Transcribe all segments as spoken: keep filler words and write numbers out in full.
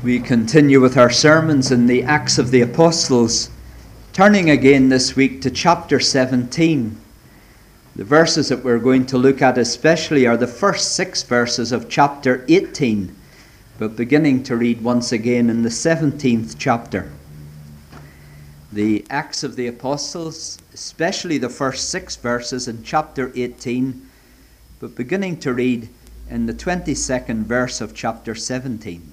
We continue with our sermons in the Acts of the Apostles, turning again this week to chapter seventeen. The verses that we're going to look at especially are the first six verses of chapter eighteen, but beginning to read once again in the seventeenth chapter. The Acts of the Apostles, especially the first six verses in chapter eighteen, but beginning to read in the twenty-second verse of chapter seventeen.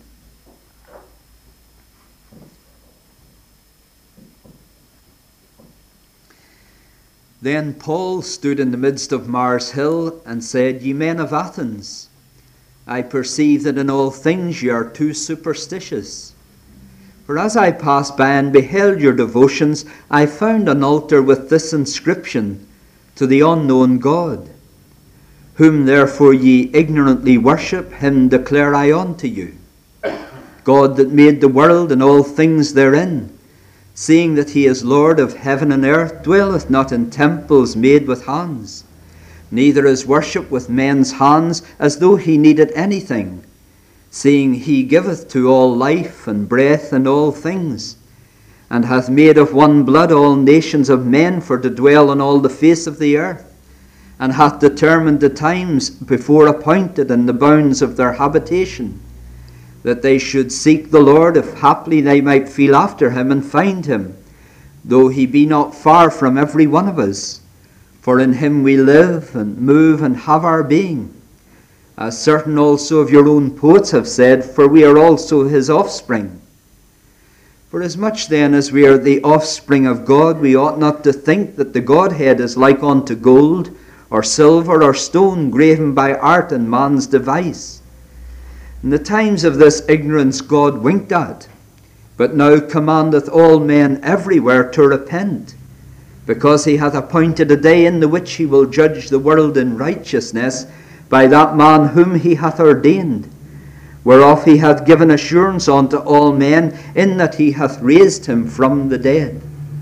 Then Paul stood in the midst of Mars Hill and said, Ye men of Athens, I perceive that in all things ye are too superstitious. For as I passed by and beheld your devotions, I found an altar with this inscription, To the unknown God. Whom therefore ye ignorantly worship, him declare I unto you. God that made the world and all things therein, seeing that he is Lord of heaven and earth, dwelleth not in temples made with hands, neither is worship with men's hands, as though he needed anything, seeing he giveth to all life and breath and all things, and hath made of one blood all nations of men for to dwell on all the face of the earth, and hath determined the times before appointed and the bounds of their habitation, that they should seek the Lord, if haply they might feel after him and find him, though he be not far from every one of us. For in him we live and move and have our being. As certain also of your own poets have said, for we are also his offspring. For as much then as we are the offspring of God, we ought not to think that the Godhead is like unto gold, or silver, or stone, graven by art and man's device. In the times of this ignorance God winked at, but now commandeth all men everywhere to repent, because he hath appointed a day in the which he will judge the world in righteousness by that man whom he hath ordained, whereof he hath given assurance unto all men, in that he hath raised him from the dead.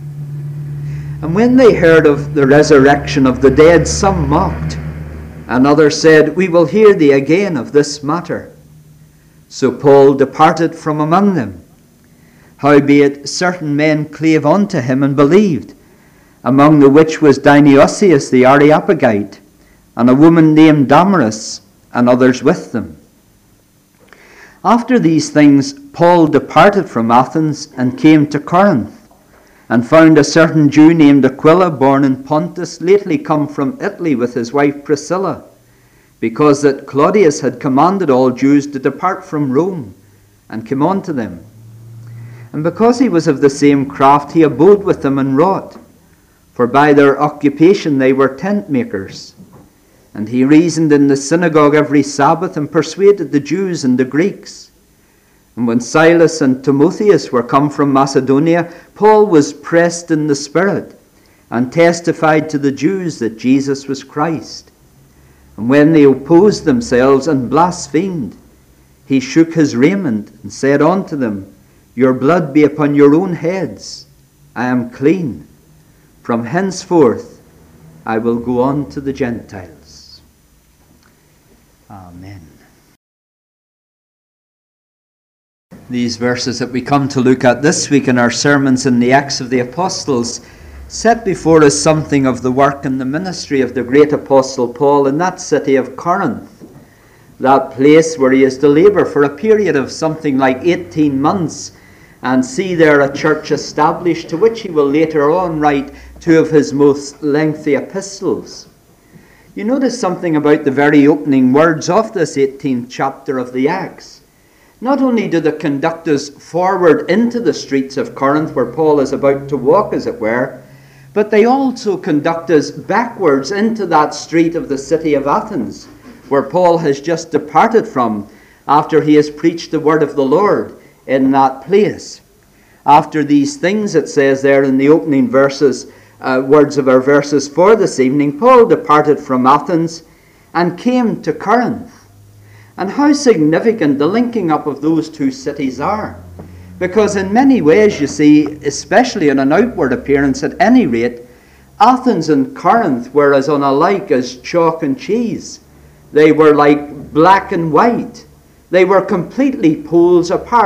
And when they heard of the resurrection of the dead, some mocked, and others said, We will hear thee again of this matter. So Paul departed from among them. Howbeit certain men clave unto him and believed, among the which was Dionysius the Areopagite, and a woman named Damaris, and others with them. After these things Paul departed from Athens and came to Corinth, and found a certain Jew named Aquila, born in Pontus, lately come from Italy with his wife Priscilla, because that Claudius had commanded all Jews to depart from Rome, and came unto them. And because he was of the same craft, he abode with them and wrought, for by their occupation they were tent makers. And he reasoned in the synagogue every Sabbath, and persuaded the Jews and the Greeks. And when Silas and Timotheus were come from Macedonia, Paul was pressed in the Spirit, and testified to the Jews that Jesus was Christ. And when they opposed themselves and blasphemed, he shook his raiment and said unto them, Your blood be upon your own heads. I am clean. From henceforth I will go on to the Gentiles. Amen. These verses that we come to look at this week in our sermons in the Acts of the Apostles set before us something of the work and the ministry of the great apostle Paul in that city of Corinth, that place where he is to labour for a period of something like eighteen months, and see there a church established, to which he will later on write two of his most lengthy epistles. You notice something about the very opening words of this eighteenth chapter of the Acts. Not only do they conduct us forward into the streets of Corinth, where Paul is about to walk, as it were, but they also conduct us backwards into that street of the city of Athens, where Paul has just departed from after he has preached the word of the Lord in that place. After these things, it says there in the opening verses, uh, words of our verses for this evening, Paul departed from Athens and came to Corinth. And how significant the linking up of those two cities are. Because in many ways, you see, especially in an outward appearance at any rate, Athens and Corinth were as unlike as chalk and cheese. They were like black and white. They were completely poles apart.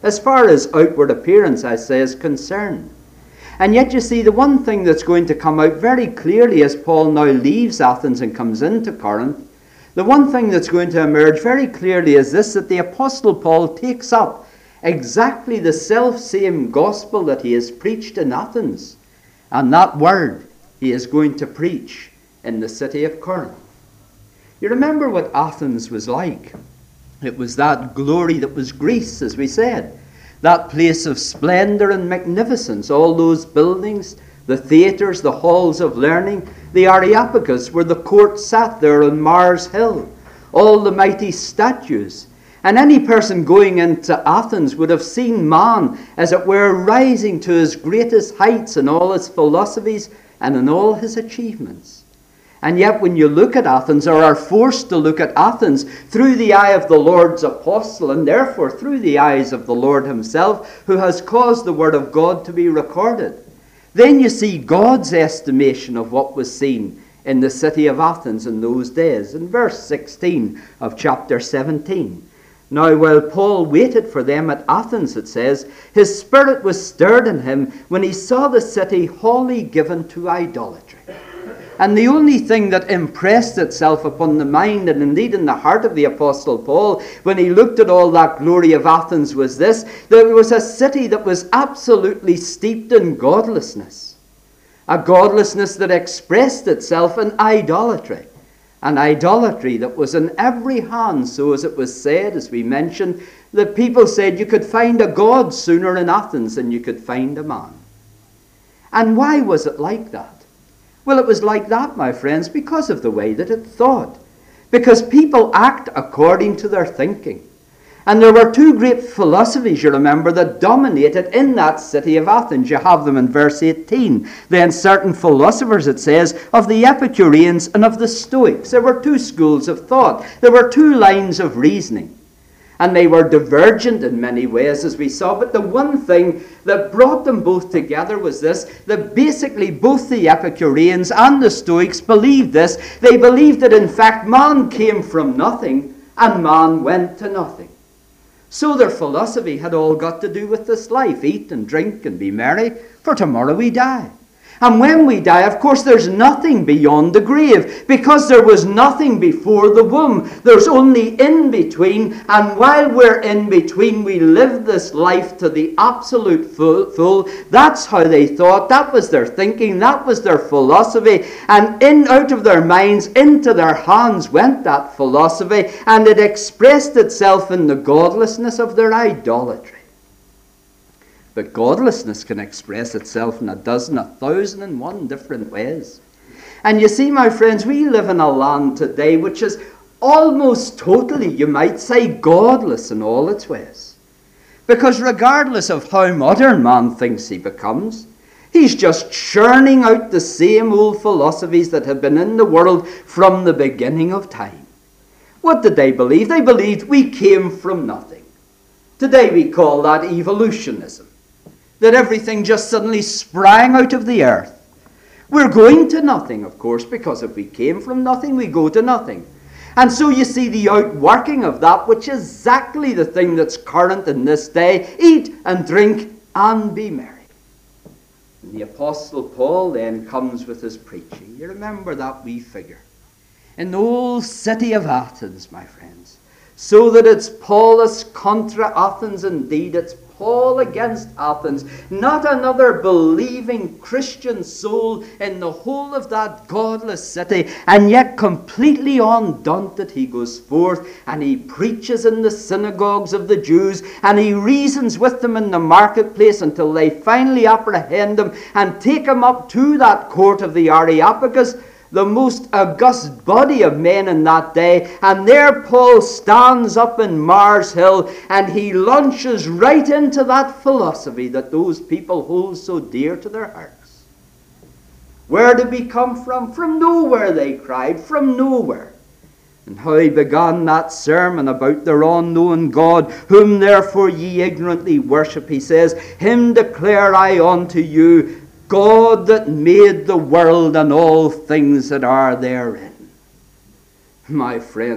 as far as outward appearance, I say, is concerned. And yet you see, the one thing that's going to come out very clearly as Paul now leaves Athens and comes into Corinth, the one thing that's going to emerge very clearly is this, that the Apostle Paul takes up exactly the self-same gospel that he has preached in Athens. And that word he is going to preach in the city of Corinth. You remember what Athens was like. It was that glory that was Greece, as we said. That place of splendor and magnificence, all those buildings, the theaters, the halls of learning, the Areopagus, where the court sat there on Mars Hill, all the mighty statues. And any person going into Athens would have seen man, as it were, rising to his greatest heights in all his philosophies and in all his achievements. And yet when you look at Athens, or are forced to look at Athens through the eye of the Lord's apostle, and therefore through the eyes of the Lord himself, who has caused the word of God to be recorded, then you see God's estimation of what was seen in the city of Athens in those days. In verse sixteen of chapter seventeen. Now while Paul waited for them at Athens, it says, his spirit was stirred in him when he saw the city wholly given to idolatry. And the only thing that impressed itself upon the mind and indeed in the heart of the Apostle Paul when he looked at all that glory of Athens was this, that it was a city that was absolutely steeped in godlessness. A godlessness that expressed itself in idolatry. An idolatry that was in every hand, so as it was said, as we mentioned, that people said you could find a god sooner in Athens than you could find a man. And why was it like that? Well, it was like that, my friends, because of the way that it thought. Because people act according to their thinking. And there were two great philosophies, you remember, that dominated in that city of Athens. You have them in verse eighteen. Then certain philosophers, it says, of the Epicureans and of the Stoics. There were two schools of thought. There were two lines of reasoning. And they were divergent in many ways, as we saw. But the one thing that brought them both together was this, that basically both the Epicureans and the Stoics believed this. They believed that, in fact, man came from nothing and man went to nothing. So their philosophy had all got to do with this life. Eat and drink and be merry, for tomorrow we die. And when we die, of course, there's nothing beyond the grave, because there was nothing before the womb. There's only in between, and while we're in between, we live this life to the absolute full. full. That's how they thought. That was their thinking. That was their philosophy. And in out of their minds, into their hands went that philosophy, and it expressed itself in the godlessness of their idolatry. But godlessness can express itself in a dozen, a thousand and one different ways. And you see, my friends, we live in a land today which is almost totally, you might say, godless in all its ways. Because regardless of how modern man thinks he becomes, he's just churning out the same old philosophies that have been in the world from the beginning of time. What did they believe? They believed we came from nothing. Today we call that evolutionism. That everything just suddenly sprang out of the earth. We're going to nothing, of course, because if we came from nothing, we go to nothing. And so you see the outworking of that, which is exactly the thing that's current in this day. Eat and drink and be merry. And the Apostle Paul then comes with his preaching. You remember that wee figure. In the old city of Athens, my friends. So that it's Paulus contra Athens indeed. It's Paul against Athens. Not another believing Christian soul in the whole of that godless city. And yet completely undaunted he goes forth and he preaches in the synagogues of the Jews. And he reasons with them in the marketplace until they finally apprehend him and take him up to that court of the Areopagus, the most august body of men in that day. And there Paul stands up in Mars Hill and he launches right into that philosophy that those people hold so dear to their hearts. Where did we come from? From nowhere, they cried, from nowhere. And how he began that sermon about their unknown God, whom therefore ye ignorantly worship, he says, him declare I unto you, God that made the world and all things that are therein. My friends,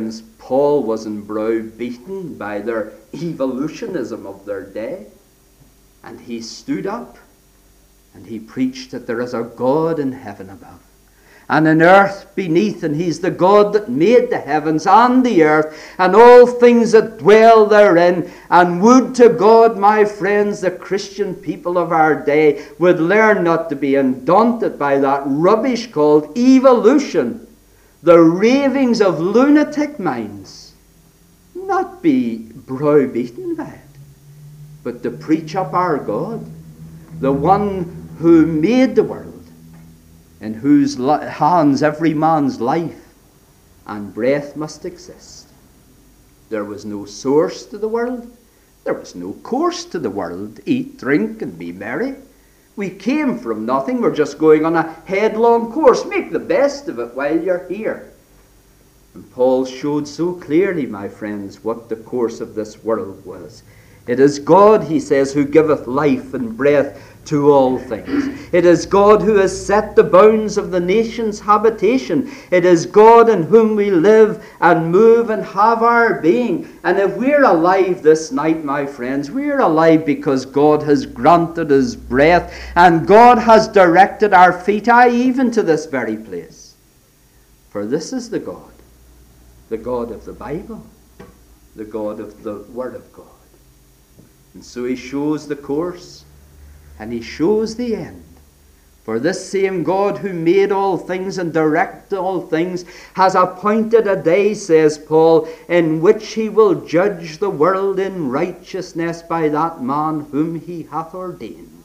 Paul wasn't browbeaten by their evolutionism of their day. And he stood up and he preached that there is a God in heaven above and in earth beneath, and he's the God that made the heavens and the earth and all things that dwell therein. And would to God, my friends, the Christian people of our day would learn not to be undaunted by that rubbish called evolution, the ravings of lunatic minds, not be browbeaten by it, but to preach up our God, the one who made the world, in whose hands every man's life and breath must exist. There was no source to the world. There was no course to the world. Eat, drink, and be merry. We came from nothing. We're just going on a headlong course. Make the best of it while you're here. And Paul showed so clearly, my friends, what the course of this world was. It is God, he says, who giveth life and breath to all things. It is God who has set the bounds of the nation's habitation. It is God in whom we live and move and have our being. And if we're alive this night, my friends, we're alive because God has granted us breath and God has directed our feet, aye, even to this very place. For this is the God, the God of the Bible, the God of the Word of God. And so he shows the course and he shows the end. For this same God who made all things and directed all things has appointed a day, says Paul, in which he will judge the world in righteousness by that man whom he hath ordained.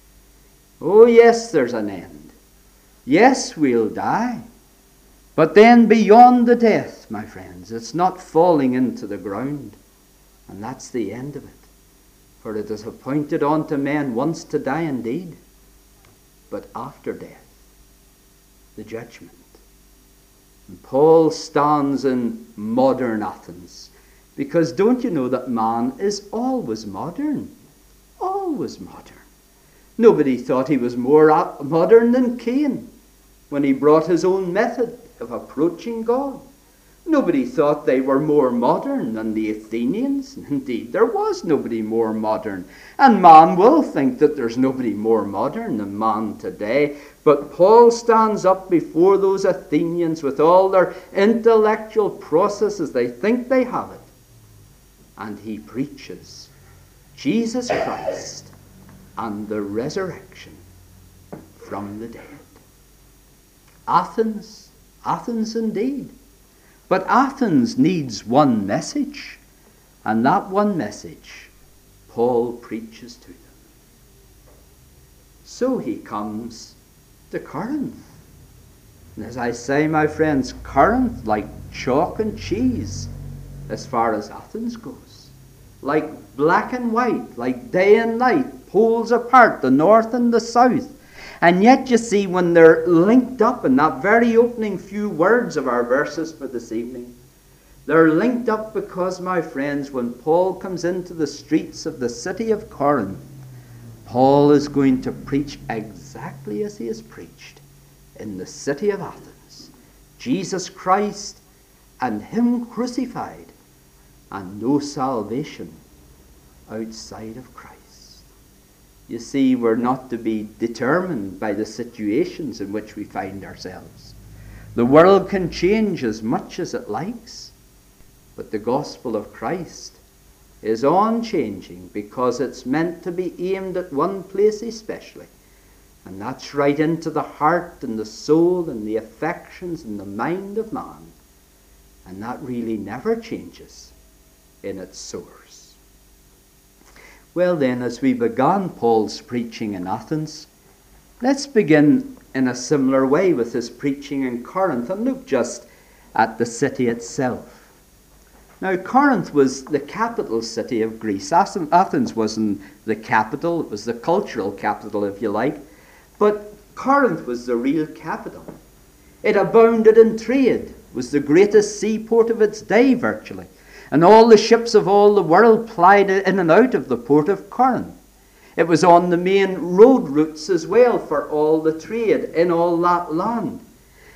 Oh yes, there's an end. Yes, we'll die. But then beyond the death, my friends, it's not falling into the ground. And that's the end of it. For it is appointed unto men once to die indeed, but after death, the judgment. And Paul stands in modern Athens, because don't you know that man is always modern? Always modern. Nobody thought he was more modern than Cain when he brought his own method of approaching God. Nobody thought they were more modern than the Athenians. Indeed, there was nobody more modern. And man will think that there's nobody more modern than man today. But Paul stands up before those Athenians with all their intellectual processes. They think they have it. And he preaches Jesus Christ and the resurrection from the dead. Athens, Athens indeed. But Athens needs one message, and that one message Paul preaches to them. So he comes to Corinth. And as I say, my friends, Corinth, like chalk and cheese, as far as Athens goes. Like black and white, like day and night, poles apart, the north and the south. And yet, you see, when they're linked up in that very opening few words of our verses for this evening, they're linked up because, my friends, when Paul comes into the streets of the city of Corinth, Paul is going to preach exactly as he has preached in the city of Athens. Jesus Christ and him crucified, and no salvation outside of Christ. You see, we're not to be determined by the situations in which we find ourselves. The world can change as much as it likes, but the gospel of Christ is unchanging because it's meant to be aimed at one place especially, and that's right into the heart and the soul and the affections and the mind of man, and that really never changes in its source. Well then, as we began Paul's preaching in Athens, let's begin in a similar way with his preaching in Corinth and look just at the city itself. Now, Corinth was the capital city of Greece. Athens wasn't the capital, it was the cultural capital, if you like, but Corinth was the real capital. It abounded in trade, was the greatest seaport of its day virtually. And all the ships of all the world plied in and out of the port of Corinth. It was on the main road routes as well for all the trade in all that land.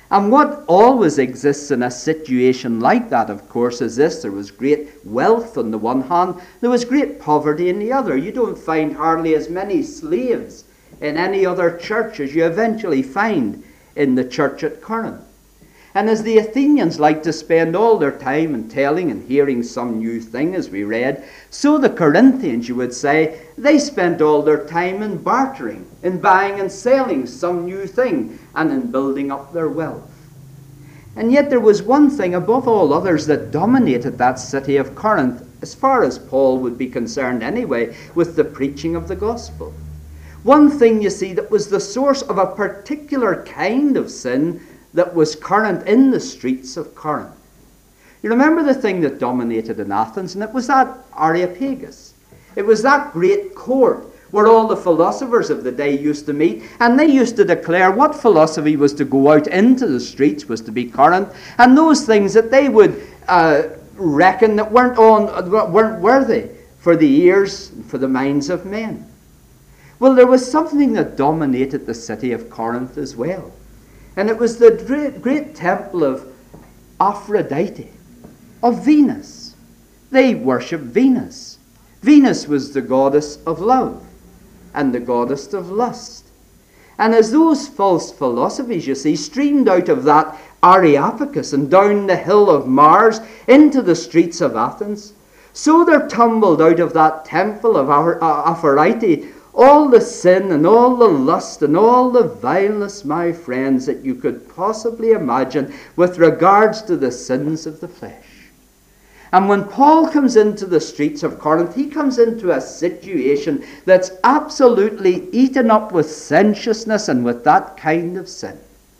And what always exists in a situation like that, of course, is this. There was great wealth on the one hand, there was great poverty in the other. You don't find hardly as many slaves in any other church as you eventually find in the church at Corinth. And as the Athenians liked to spend all their time in telling and hearing some new thing, as we read, so the Corinthians, you would say, they spent all their time in bartering, in buying and selling some new thing, and in building up their wealth. And yet there was one thing above all others that dominated that city of Corinth, as far as Paul would be concerned anyway, with the preaching of the gospel. One thing, you see, that was the source of a particular kind of sin that was current in the streets of Corinth. You remember the thing that dominated in Athens, and it was that Areopagus. It was that great court where all the philosophers of the day used to meet, and they used to declare what philosophy was to go out into the streets, was to be current, and those things that they would uh, reckon that weren't, on, weren't worthy for the ears and for the minds of men. Well, there was something that dominated the city of Corinth as well. And it was the great, great temple of Aphrodite, of Venus. They worshipped Venus. Venus was the goddess of love and the goddess of lust. And as those false philosophies, you see, streamed out of that Areopagus and down the hill of Mars into the streets of Athens, so there tumbled out of that temple of Aphrodite all the sin and all the lust and all the vileness, my friends, that you could possibly imagine with regards to the sins of the flesh. And when Paul comes into the streets of Corinth, he comes into a situation that's absolutely eaten up with sensuousness and with that kind of sin.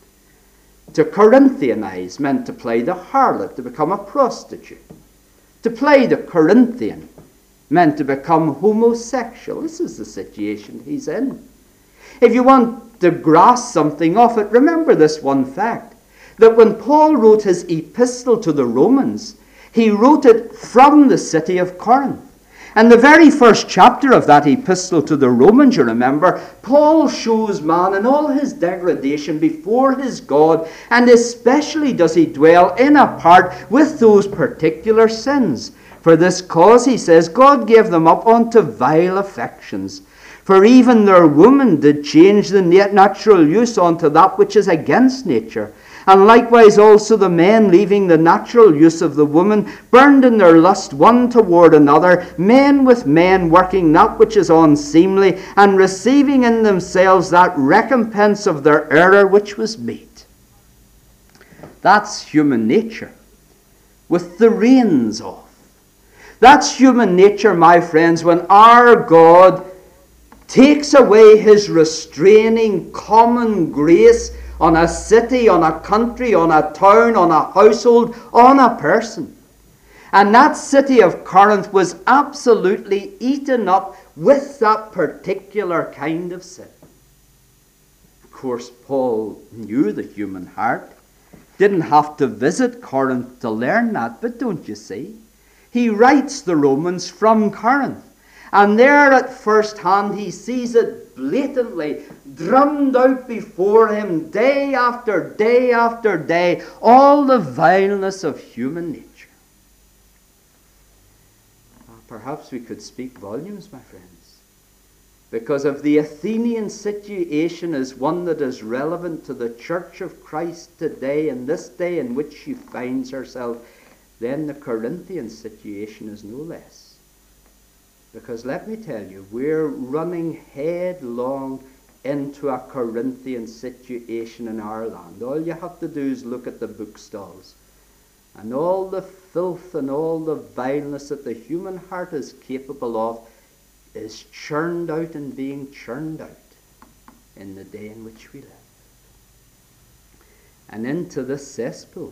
To Corinthianize meant to play the harlot, to become a prostitute. To play the Corinthian meant to become homosexual. This is the situation he's in. If you want to grasp something of it, remember this one fact, that when Paul wrote his epistle to the Romans, he wrote it from the city of Corinth. And the very first chapter of that epistle to the Romans, you remember, Paul shows man in all his degradation before his God, and especially does he dwell in a part with those particular sins. For this cause, he says, God gave them up unto vile affections. For even their women did change the natural use unto that which is against nature. And likewise also the men, leaving the natural use of the woman, burned in their lust one toward another, men with men, working that which is unseemly, and receiving in themselves that recompense of their error which was meet. That's human nature, with the reins off. That's human nature, my friends, when our God takes away his restraining common grace on a city, on a country, on a town, on a household, on a person. And that city of Corinth was absolutely eaten up with that particular kind of sin. Of course, Paul knew the human heart. Didn't have to visit Corinth to learn that, but don't you see? He writes the Romans from Corinth. And there at first hand he sees it blatantly drummed out before him day after day after day, all the vileness of human nature. Perhaps we could speak volumes, my friends, because if the Athenian situation is one that is relevant to the Church of Christ today, in this day in which she finds herself, then the Corinthian situation is no less. Because let me tell you, we're running headlong into a Corinthian situation in our land. All you have to do is look at the bookstalls, and all the filth and all the vileness that the human heart is capable of is churned out and being churned out in the day in which we live. And into this cesspool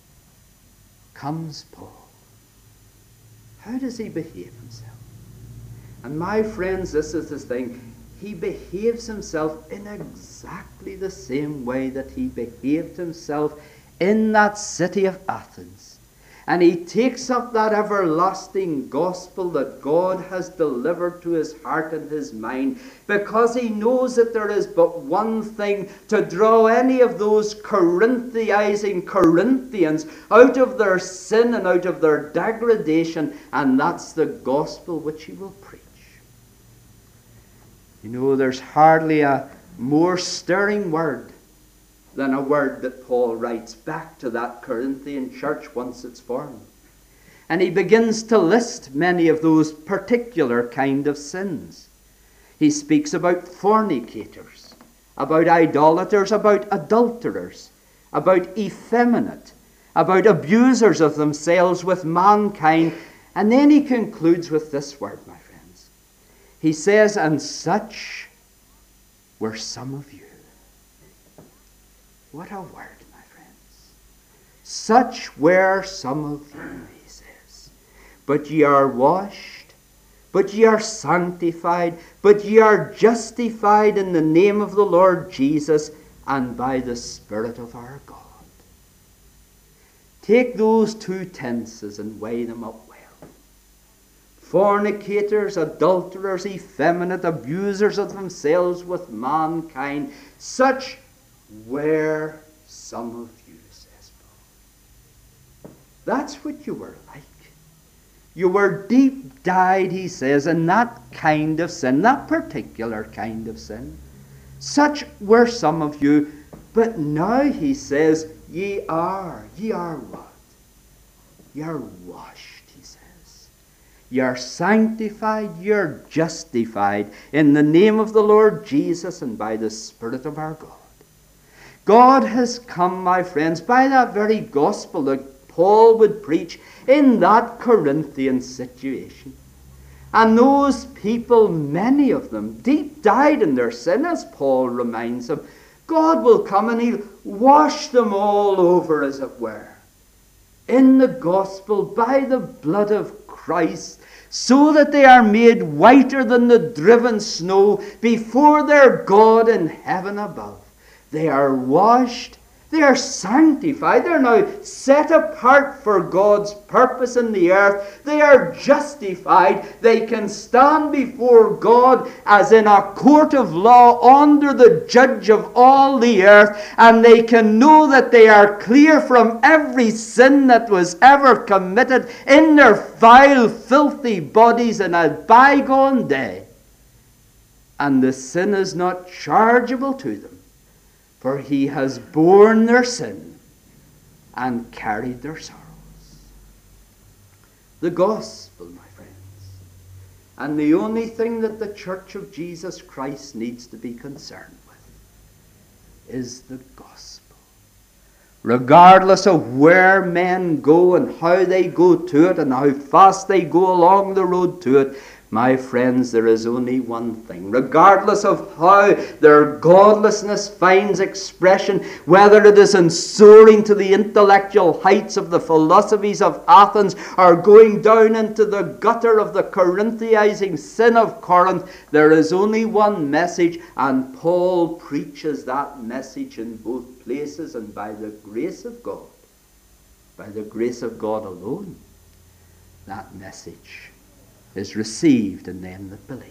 comes Paul. How does he behave himself? And my friends, this is the thing. He behaves himself in exactly the same way that he behaved himself in that city of Athens. And he takes up that everlasting gospel that God has delivered to his heart and his mind, because he knows that there is but one thing to draw any of those Corinthianizing Corinthians out of their sin and out of their degradation, and that's the gospel which he will preach. You know, there's hardly a more stirring word than a word that Paul writes back to that Corinthian church once it's formed. And he begins to list many of those particular kind of sins. He speaks about fornicators, about idolaters, about adulterers, about effeminate, about abusers of themselves with mankind. And then he concludes with this word, my friends. He says, and such were some of you. What a word, my friends. Such were some of you, he says. But ye are washed, but ye are sanctified, but ye are justified in the name of the Lord Jesus and by the Spirit of our God. Take those two tenses and weigh them up well. Fornicators, adulterers, effeminate, abusers of themselves with mankind, such were some of you, says Paul. That's what you were like. You were deep dyed, he says, in that kind of sin, that particular kind of sin. Such were some of you, but now, he says, ye are, ye are what? Ye are washed, he says. Ye are sanctified, ye are justified in the name of the Lord Jesus and by the Spirit of our God. God has come, my friends, by that very gospel that Paul would preach in that Corinthian situation. And those people, many of them, deep dyed in their sin, as Paul reminds them, God will come and he'll wash them all over, as it were, in the gospel by the blood of Christ, so that they are made whiter than the driven snow before their God in heaven above. They are washed, they are sanctified, they are now set apart for God's purpose in the earth. They are justified. They can stand before God as in a court of law under the judge of all the earth, and they can know that they are clear from every sin that was ever committed in their vile, filthy bodies in a bygone day. And the sin is not chargeable to them, for he has borne their sin and carried their sorrows. The gospel, my friends. And the only thing that the Church of Jesus Christ needs to be concerned with is the gospel. Regardless of where men go and how they go to it and how fast they go along the road to it, my friends, there is only one thing. Regardless of how their godlessness finds expression, whether it is in soaring to the intellectual heights of the philosophies of Athens or going down into the gutter of the Corinthianizing sin of Corinth, there is only one message, and Paul preaches that message in both places, and by the grace of God, by the grace of God alone, that message is received in them that believe.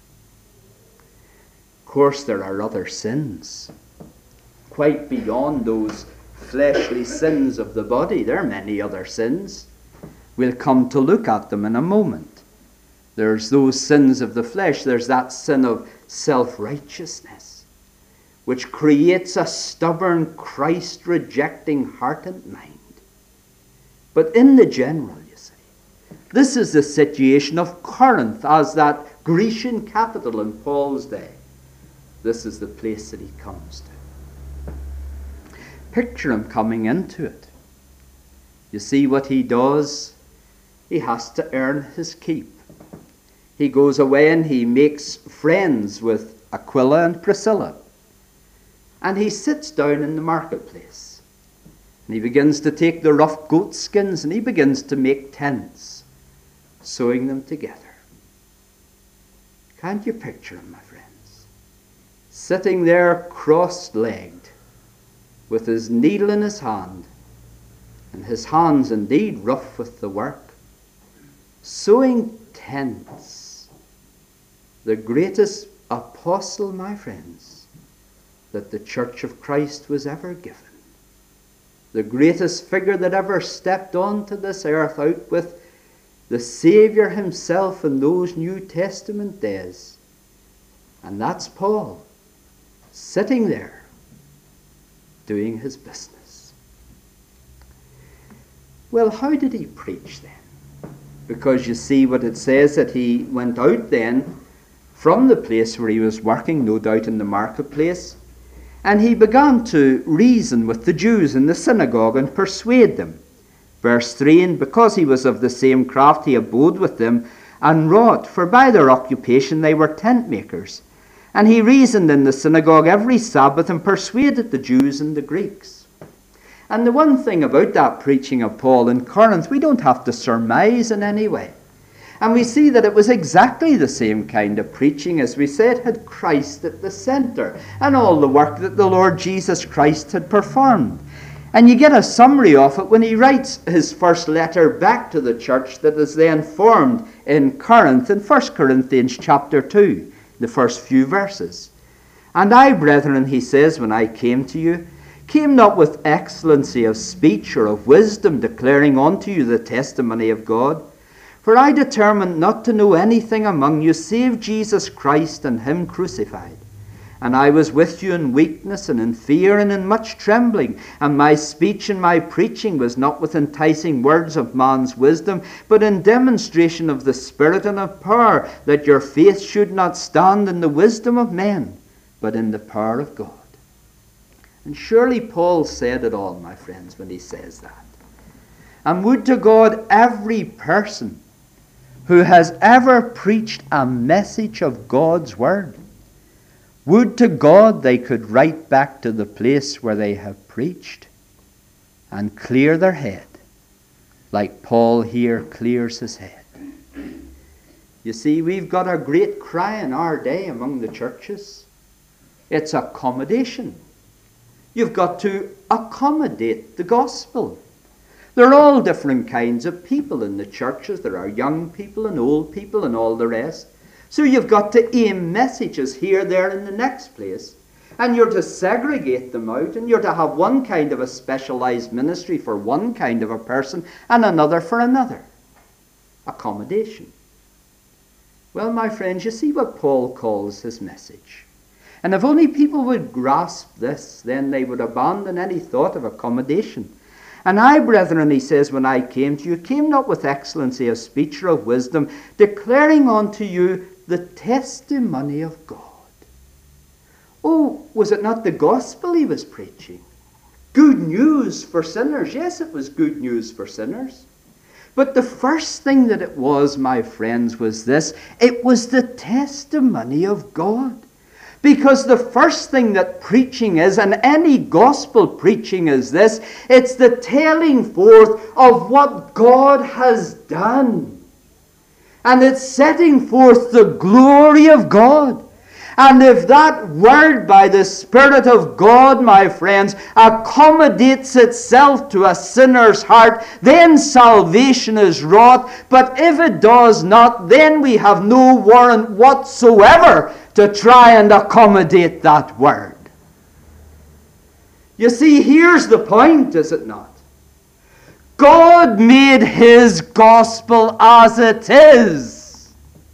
Of course, there are other sins, quite beyond those fleshly sins of the body. There are many other sins. We'll come to look at them in a moment. There's those sins of the flesh. There's that sin of self-righteousness, which creates a stubborn, Christ-rejecting heart and mind. But in the general, this is the situation of Corinth as that Grecian capital in Paul's day. This is the place that he comes to. Picture him coming into it. You see what he does? He has to earn his keep. He goes away and he makes friends with Aquila and Priscilla. And he sits down in the marketplace. And he begins to take the rough goat skins and he begins to make tents, sewing them together. Can't you picture him, my friends? Sitting there cross-legged, with his needle in his hand, and his hands indeed rough with the work, sewing tents, the greatest apostle, my friends, that the Church of Christ was ever given. The greatest figure that ever stepped onto this earth out with the Saviour himself in those New Testament days. And that's Paul, sitting there, doing his business. Well, how did he preach then? Because you see what it says, that he went out then from the place where he was working, no doubt in the marketplace, and he began to reason with the Jews in the synagogue and persuade them. Verse three, and because he was of the same craft, he abode with them and wrought, for by their occupation they were tent makers. And he reasoned in the synagogue every Sabbath and persuaded the Jews and the Greeks. And the one thing about that preaching of Paul in Corinth, we don't have to surmise in any way. And we see that it was exactly the same kind of preaching, as we said, had Christ at the centre, and all the work that the Lord Jesus Christ had performed. And you get a summary of it when he writes his first letter back to the church that is then formed in Corinth, in First Corinthians chapter two, the first few verses. And I, brethren, he says, when I came to you, came not with excellency of speech or of wisdom, declaring unto you the testimony of God. For I determined not to know anything among you save Jesus Christ and him crucified. And I was with you in weakness and in fear and in much trembling. And my speech and my preaching was not with enticing words of man's wisdom, but in demonstration of the Spirit and of power, that your faith should not stand in the wisdom of men, but in the power of God. And surely Paul said it all, my friends, when he says that. And would to God every person who has ever preached a message of God's word, would to God they could write back to the place where they have preached and clear their head, like Paul here clears his head. You see, we've got a great cry in our day among the churches. It's accommodation. You've got to accommodate the gospel. There are all different kinds of people in the churches. There are young people and old people and all the rest. So you've got to aim messages here, there, and the next place. And you're to segregate them out, and you're to have one kind of a specialized ministry for one kind of a person and another for another. Accommodation. Well, my friends, you see what Paul calls his message. And if only people would grasp this, then they would abandon any thought of accommodation. And I, brethren, he says, when I came to you, came not with excellency of speech or of wisdom, declaring unto you the testimony of God. Oh, was it not the gospel he was preaching? Good news for sinners. Yes, it was good news for sinners. But the first thing that it was, my friends, was this. It was the testimony of God. Because the first thing that preaching is, and any gospel preaching is this, it's the telling forth of what God has done. And it's setting forth the glory of God. And if that word by the Spirit of God, my friends, accommodates itself to a sinner's heart, then salvation is wrought. But if it does not, then we have no warrant whatsoever to try and accommodate that word. You see, here's the point, is it not? God made his gospel as it is.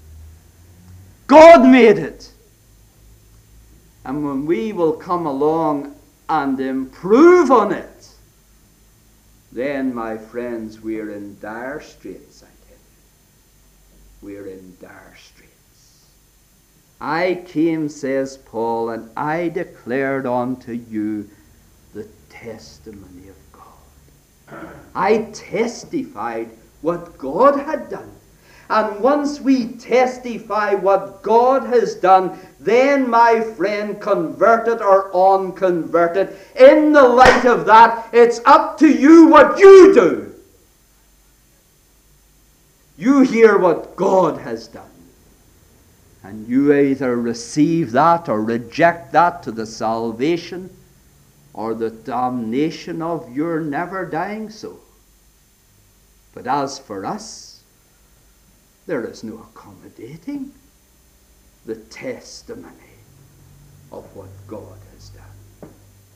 God made it. And when we will come along and improve on it, then, my friends, we're in dire straits, I tell you. We're in dire straits. I came, says Paul, and I declared unto you the testimony of God. I testified what God had done. And once we testify what God has done, then, my friend, converted or unconverted, in the light of that, it's up to you what you do. You hear what God has done. And you either receive that or reject that to the salvation or the damnation of your never dying soul. But as for us, there is no accommodating the testimony of what God has done.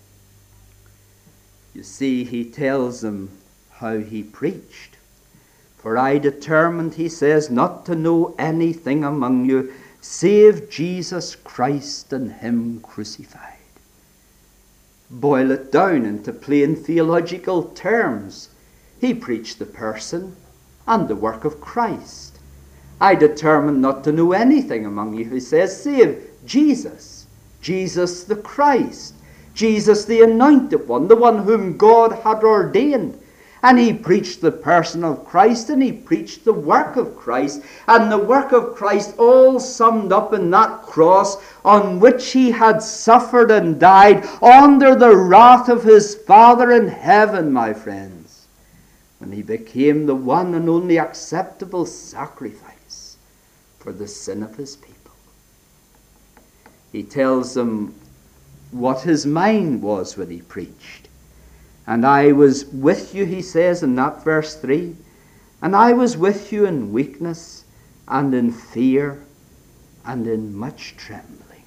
You see, he tells them how he preached. For I determined, he says, not to know anything among you save Jesus Christ and him crucified. Boil it down into plain theological terms. He preached the person and the work of Christ. I determined not to know anything among you, he says, save Jesus, Jesus the Christ, Jesus the anointed one, the one whom God had ordained. And he preached the person of Christ, and he preached the work of Christ, and the work of Christ all summed up in that cross on which he had suffered and died under the wrath of his Father in heaven, my friends, when he became the one and only acceptable sacrifice for the sin of his people. He tells them what his mind was when he preached. And I was with you, he says in that verse three, and I was with you in weakness and in fear and in much trembling.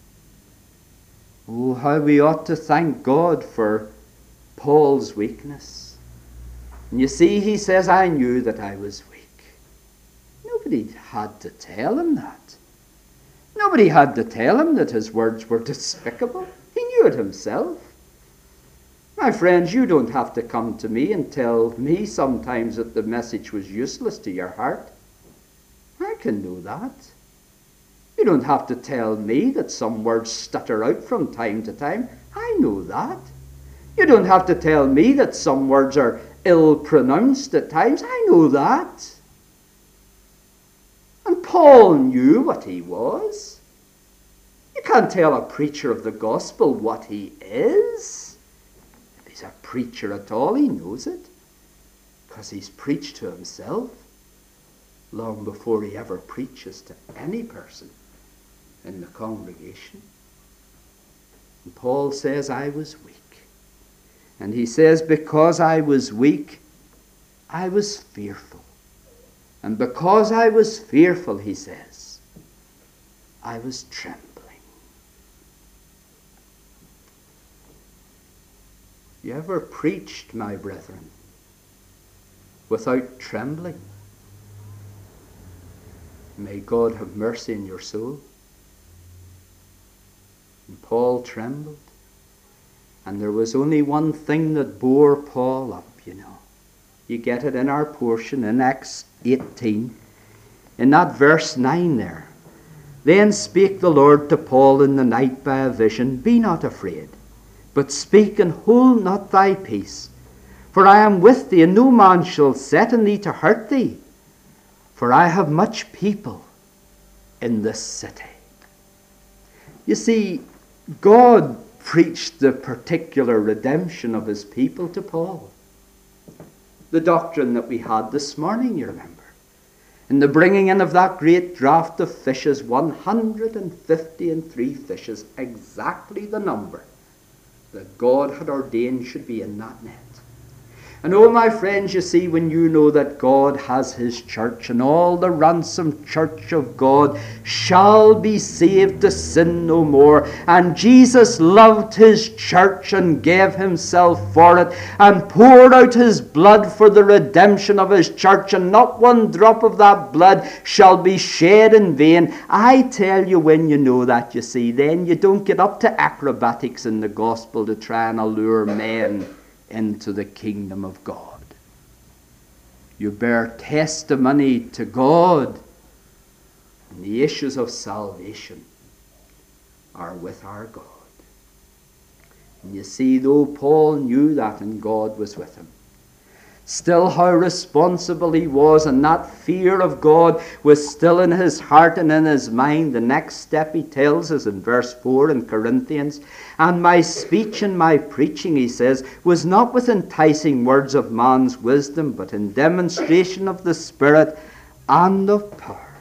Oh, how we ought to thank God for Paul's weakness. And you see, he says, I knew that I was weak. Nobody had to tell him that. Nobody had to tell him that his words were despicable. He knew it himself. My friends, you don't have to come to me and tell me sometimes that the message was useless to your heart. I can know that. You don't have to tell me that some words stutter out from time to time. I know that. You don't have to tell me that some words are ill-pronounced at times. I know that. And Paul knew what he was. You can't tell a preacher of the gospel what he is. He's a preacher at all, he knows it, because he's preached to himself long before he ever preaches to any person in the congregation. And Paul says, I was weak. And he says, because I was weak, I was fearful. And because I was fearful, he says, I was trembling. You ever preached, my brethren, without trembling? May God have mercy in your soul. And Paul trembled. And there was only one thing that bore Paul up, you know. You get it in our portion in Acts eighteen. In that verse nine there. Then spake the Lord to Paul in the night by a vision, be not afraid, but speak and hold not thy peace. For I am with thee, and no man shall set in thee to hurt thee. For I have much people in this city. You see, God preached the particular redemption of his people to Paul. The doctrine that we had this morning, you remember. In the bringing in of that great draught of fishes, one hundred fifty and three fishes, exactly the number that God had ordained should be in that net. And oh, my friends, you see, when you know that God has his church, and all the ransomed church of God shall be saved to sin no more, and Jesus loved his church and gave himself for it, and poured out his blood for the redemption of his church, and not one drop of that blood shall be shed in vain. I tell you, when you know that, you see, then you don't get up to acrobatics in the gospel to try and allure men into the kingdom of God. You bear testimony to God, and the issues of salvation are with our God. And you see, though Paul knew that and God was with him, still how responsible he was, and that fear of God was still in his heart and in his mind. The next step he tells us in verse four in Corinthians, and my speech and my preaching, he says, was not with enticing words of man's wisdom, but in demonstration of the Spirit and of power.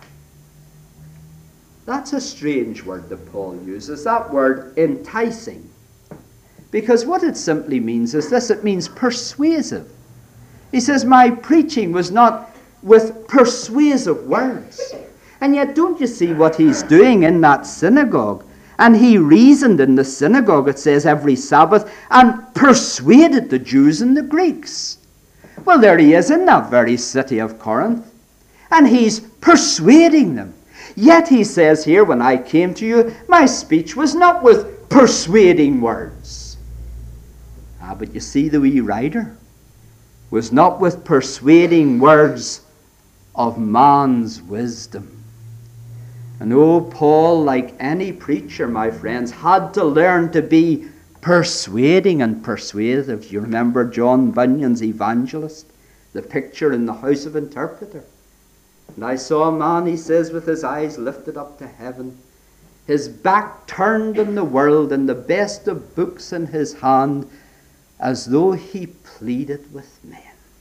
That's a strange word that Paul uses, that word enticing. Because what it simply means is this: it means persuasive. He says, my preaching was not with persuasive words. And yet, don't you see what he's doing in that synagogue? And he reasoned in the synagogue, it says, every Sabbath, and persuaded the Jews and the Greeks. Well, there he is in that very city of Corinth. And he's persuading them. Yet he says here, when I came to you, my speech was not with persuading words. Ah, but you see, the wee writer was not with persuading words of man's wisdom. And oh, Paul, like any preacher, my friends, had to learn to be persuading and persuasive. You remember John Bunyan's Evangelist, the picture in the house of interpreter. And I saw a man, he says, with his eyes lifted up to heaven, his back turned on the world, and the best of books in his hand, as though he pleaded with men.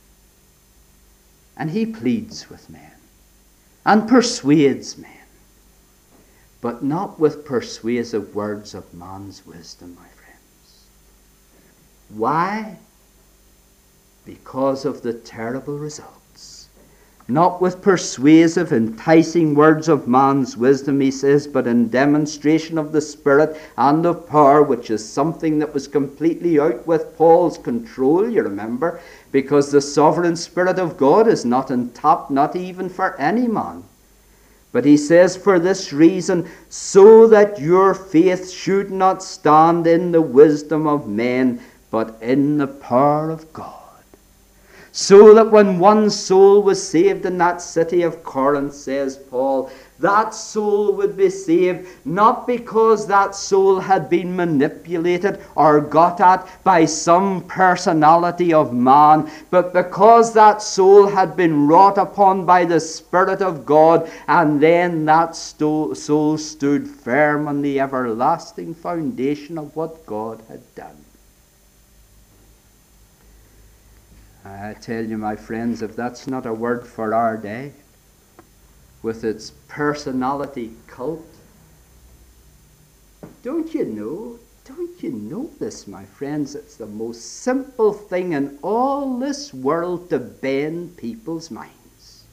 And he pleads with men and persuades men, but not with persuasive words of man's wisdom, my friends. Why? Because of the terrible results. Not with persuasive, enticing words of man's wisdom, he says, but in demonstration of the Spirit and of power, which is something that was completely out with Paul's control, you remember, because the sovereign Spirit of God is not on top, not even for any man. But he says, for this reason, so that your faith should not stand in the wisdom of men, but in the power of God. So that when one soul was saved in that city of Corinth, says Paul, that soul would be saved not because that soul had been manipulated or got at by some personality of man, but because that soul had been wrought upon by the Spirit of God, and then that sto- soul stood firm on the everlasting foundation of what God had done. I tell you, my friends, if that's not a word for our day, with its personality cult, don't you know, don't you know this, my friends? It's the most simple thing in all this world to bend people's minds.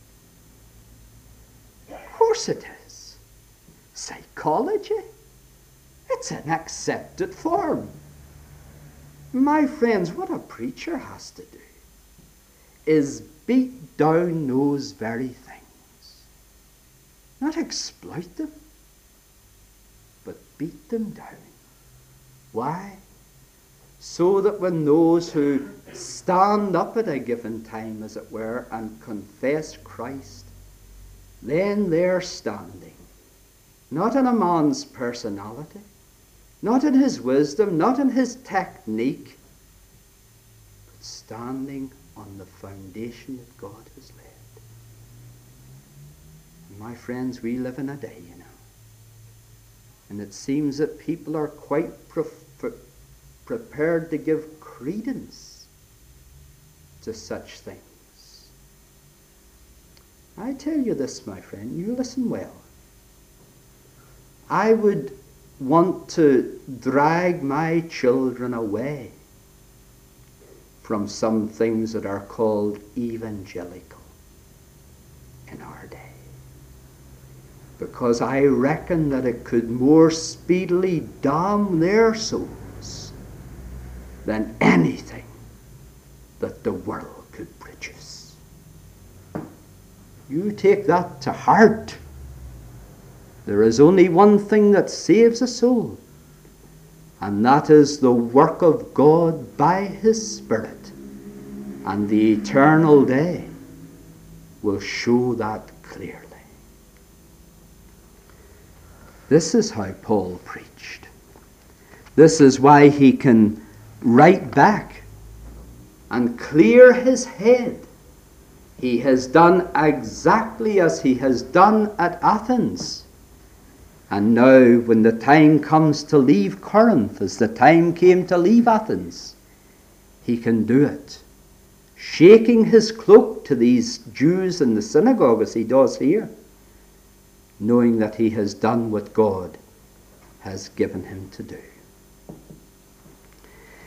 Of course it is. Psychology. It's an accepted form. My friends, what a preacher has to do is beat down those very things. Not exploit them, but beat them down. Why? So that when those who stand up at a given time, as it were, and confess Christ, then they're standing, not in a man's personality, not in his wisdom, not in his technique, but standing on the foundation that God has laid. And my friends, we live in a day, you know, and it seems that people are quite pre- pre- prepared to give credence to such things. I tell you this, my friend, you listen well. I would want to drag my children away from some things that are called evangelical in our day, because I reckon that it could more speedily damn their souls than anything that the world could produce. You take that to heart. There is only one thing that saves a soul, and that is the work of God by His Spirit. And the eternal day will show that clearly. This is how Paul preached. This is why he can write back and clear his head. He has done exactly as he has done at Athens. And now, when the time comes to leave Corinth, as the time came to leave Athens, he can do it, shaking his cloak to these Jews in the synagogue as he does here, knowing that he has done what God has given him to do.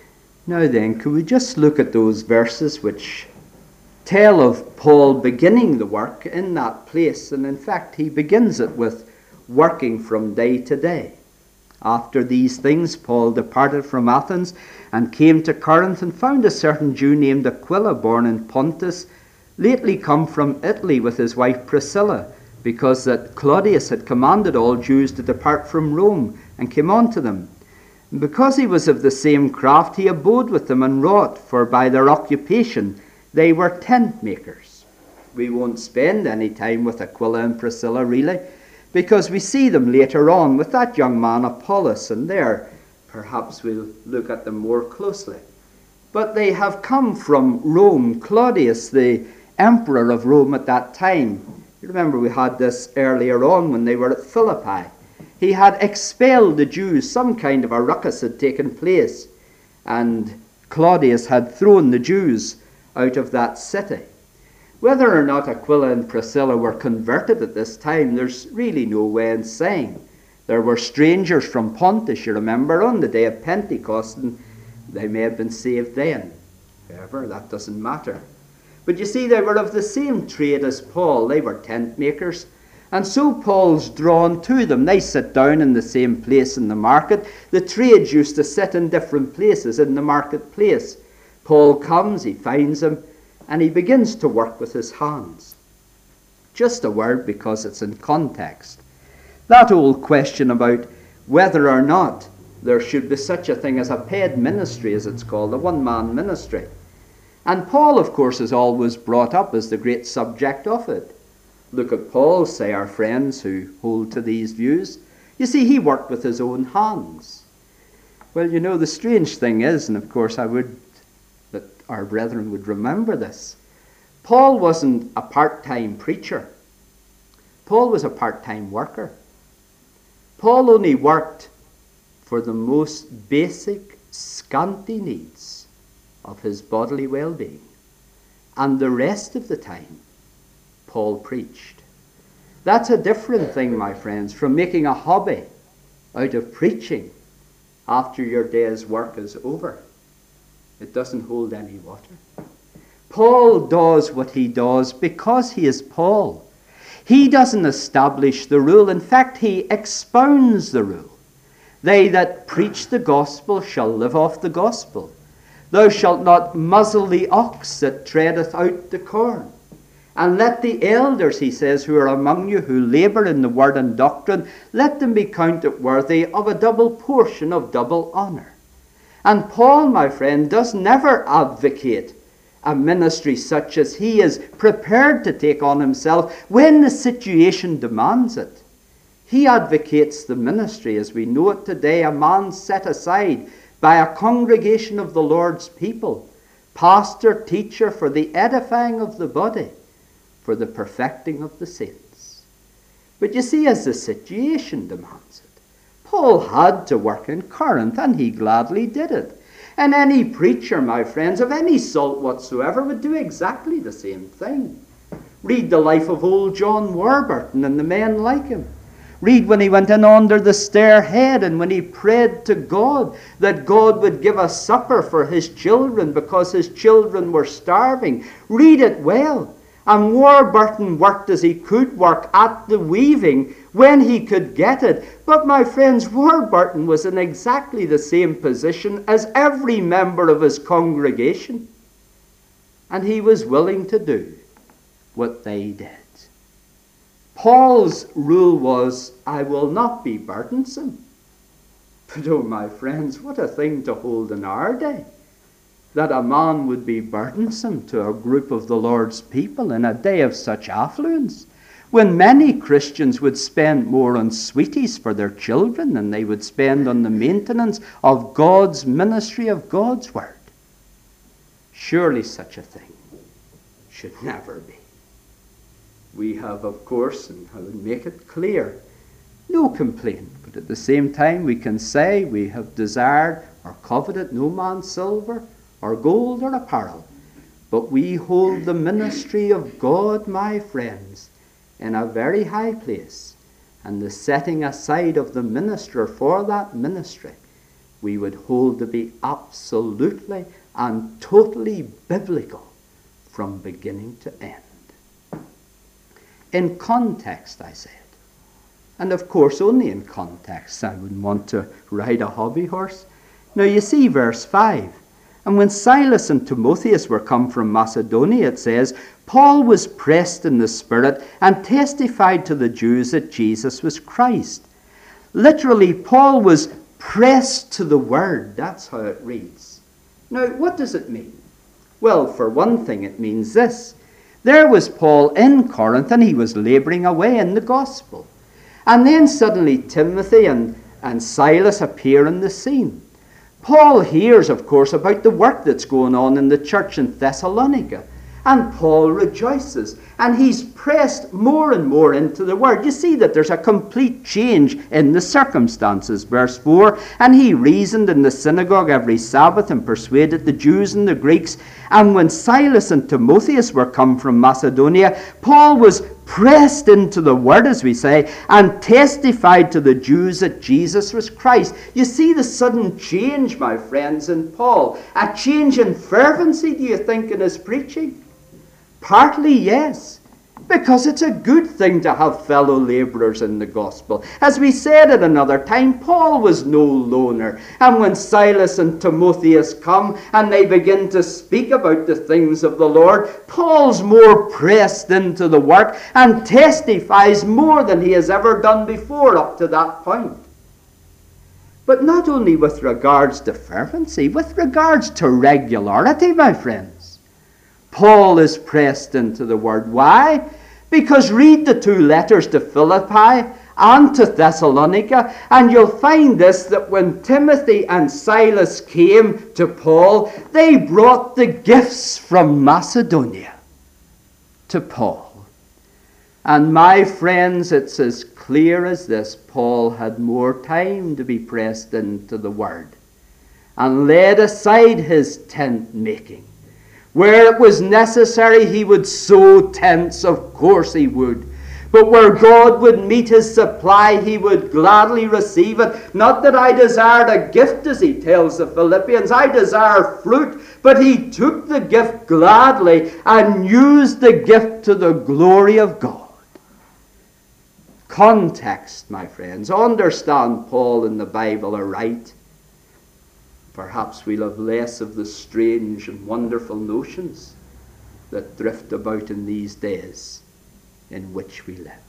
Now then, could we just look at those verses which tell of Paul beginning the work in that place? And in fact, he begins it with working from day to day. After these things, Paul departed from Athens and came to Corinth, and found a certain Jew named Aquila, born in Pontus, lately come from Italy with his wife Priscilla, because that Claudius had commanded all Jews to depart from Rome, and came on to them. And because he was of the same craft, he abode with them and wrought, for by their occupation they were tent makers. We won't spend any time with Aquila and Priscilla, really, because we see them later on with that young man Apollos, and there perhaps we'll look at them more closely. But they have come from Rome. Claudius, the emperor of Rome at that time, you remember we had this earlier on when they were at Philippi. He had expelled the Jews. Some kind of a ruckus had taken place, and Claudius had thrown the Jews out of that city. Whether or not Aquila and Priscilla were converted at this time, there's really no way in saying. There were strangers from Pontus, you remember, on the day of Pentecost, and they may have been saved then. However, that doesn't matter. But you see, they were of the same trade as Paul. They were tent makers. And so Paul's drawn to them. They sit down in the same place in the market. The trades used to sit in different places in the marketplace. Paul comes, he finds them, and he begins to work with his hands. Just a word, because it's in context. That old question about whether or not there should be such a thing as a paid ministry, as it's called, a one-man ministry. And Paul, of course, is always brought up as the great subject of it. Look at Paul, say our friends who hold to these views. You see, he worked with his own hands. Well, you know, the strange thing is, and of course I would, that our brethren would remember this, Paul wasn't a part-time preacher. Paul was a part-time worker. Paul only worked for the most basic, scanty needs of his bodily well-being. And the rest of the time, Paul preached. That's a different thing, my friends, from making a hobby out of preaching after your day's work is over. It doesn't hold any water. Paul does what he does because he is Paul. He doesn't establish the rule. In fact, he expounds the rule. They that preach the gospel shall live off the gospel. Thou shalt not muzzle the ox that treadeth out the corn. And let the elders, he says, who are among you, who labour in the word and doctrine, let them be counted worthy of a double portion of double honour. And Paul, my friend, does never advocate a ministry such as he is prepared to take on himself when the situation demands it. He advocates the ministry as we know it today, a man set aside by a congregation of the Lord's people, pastor, teacher, for the edifying of the body, for the perfecting of the saints. But you see, as the situation demands it, Paul had to work in Corinth, and he gladly did it. And any preacher, my friends, of any salt whatsoever, would do exactly the same thing. Read the life of old John Warburton and the men like him. Read when he went in under the stairhead and when he prayed to God that God would give a supper for his children because his children were starving. Read it well. And Warburton worked as he could work at the weaving when he could get it. But my friends, Warburton was in exactly the same position as every member of his congregation. And he was willing to do what they did. Paul's rule was, I will not be burdensome. But oh, my friends, what a thing to hold in our day, that a man would be burdensome to a group of the Lord's people in a day of such affluence, when many Christians would spend more on sweeties for their children than they would spend on the maintenance of God's ministry of God's word. Surely such a thing should never be. We have, of course, and I would make it clear, no complaint, but at the same time we can say we have desired or coveted no man's silver or gold or apparel, but we hold the ministry of God, my friends, in a very high place, and the setting aside of the minister for that ministry we would hold to be absolutely and totally biblical from beginning to end. In context, I said. And of course, only in context. I wouldn't want to ride a hobby horse. Now you see verse five. And when Silas and Timotheus were come from Macedonia, it says, Paul was pressed in the Spirit and testified to the Jews that Jesus was Christ. Literally, Paul was pressed to the word. That's how it reads. Now, what does it mean? Well, for one thing, it means this. There was Paul in Corinth, and he was laboring away in the gospel. And then suddenly Timothy and, and Silas appear on the scene. Paul hears, of course, about the work that's going on in the church in Thessalonica. And Paul rejoices. And he's pressed more and more into the word. You see that there's a complete change in the circumstances. Verse four, and he reasoned in the synagogue every Sabbath and persuaded the Jews and the Greeks. And when Silas and Timotheus were come from Macedonia, Paul was pressed into the word, as we say, and testified to the Jews that Jesus was Christ. You see the sudden change, my friends, in Paul. A change in fervency, do you think, in his preaching? Partly, yes. Because it's a good thing to have fellow labourers in the gospel. As we said at another time, Paul was no loner. And when Silas and Timotheus come and they begin to speak about the things of the Lord, Paul's more pressed into the work and testifies more than he has ever done before up to that point. But not only with regards to fervency, with regards to regularity, my friends. Paul is pressed into the word. Why? Because read the two letters to Philippi and to Thessalonica, and you'll find this, that when Timothy and Silas came to Paul, they brought the gifts from Macedonia to Paul. And my friends, it's as clear as this. Paul had more time to be pressed into the word and laid aside his tent making. Where it was necessary, he would sow tents, of course he would. But where God would meet his supply, he would gladly receive it. Not that I desired a gift, as he tells the Philippians. I desire fruit. But he took the gift gladly and used the gift to the glory of God. Context, my friends. Understand Paul and the Bible aright. Perhaps we'll have less of the strange and wonderful notions that drift about in these days in which we live.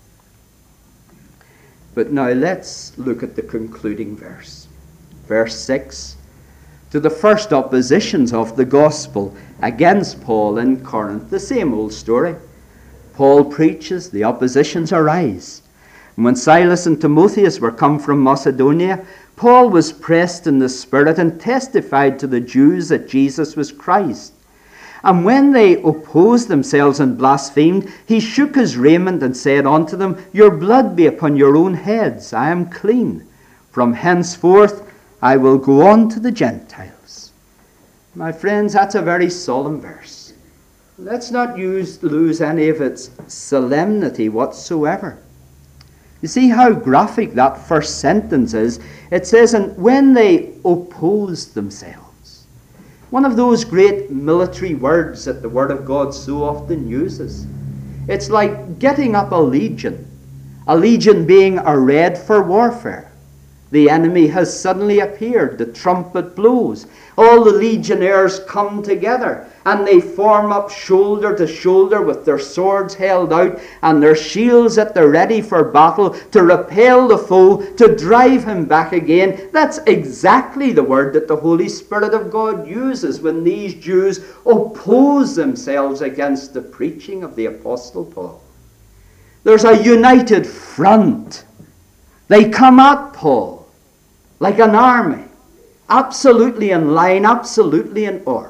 But now let's look at the concluding verse. Verse six. To the first oppositions of the gospel against Paul in Corinth, the same old story. Paul preaches, the oppositions arise. And when Silas and Timotheus were come from Macedonia, Paul was pressed in the Spirit and testified to the Jews that Jesus was Christ. And when they opposed themselves and blasphemed, he shook his raiment and said unto them, Your blood be upon your own heads, I am clean. From henceforth I will go on to the Gentiles. My friends, that's a very solemn verse. Let's not use, lose any of its solemnity whatsoever. You see how graphic that first sentence is. It says, and when they opposed themselves. One of those great military words that the Word of God so often uses. It's like getting up a legion. A legion being arrayed for warfare. The enemy has suddenly appeared. The trumpet blows. All the legionnaires come together and they form up shoulder to shoulder with their swords held out and their shields at the ready for battle to repel the foe, to drive him back again. That's exactly the word that the Holy Spirit of God uses when these Jews oppose themselves against the preaching of the Apostle Paul. There's a united front. They come at Paul like an army, absolutely in line, absolutely in order.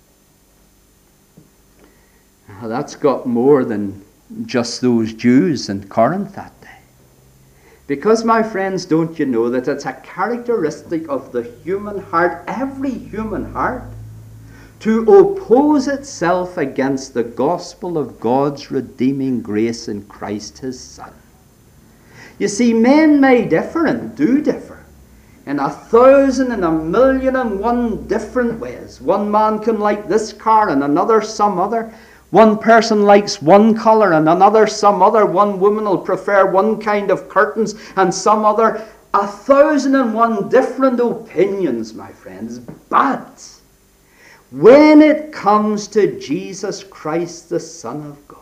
Now, that's got more than just those Jews in Corinth that day. Because, my friends, don't you know that it's a characteristic of the human heart, every human heart, to oppose itself against the gospel of God's redeeming grace in Christ his Son. You see, men may differ and do differ in a thousand and a million and one different ways. One man can like this car and another some other. One person likes one colour and another some other. One woman will prefer one kind of curtains and some other. A thousand and one different opinions, my friends. But when it comes to Jesus Christ, the Son of God,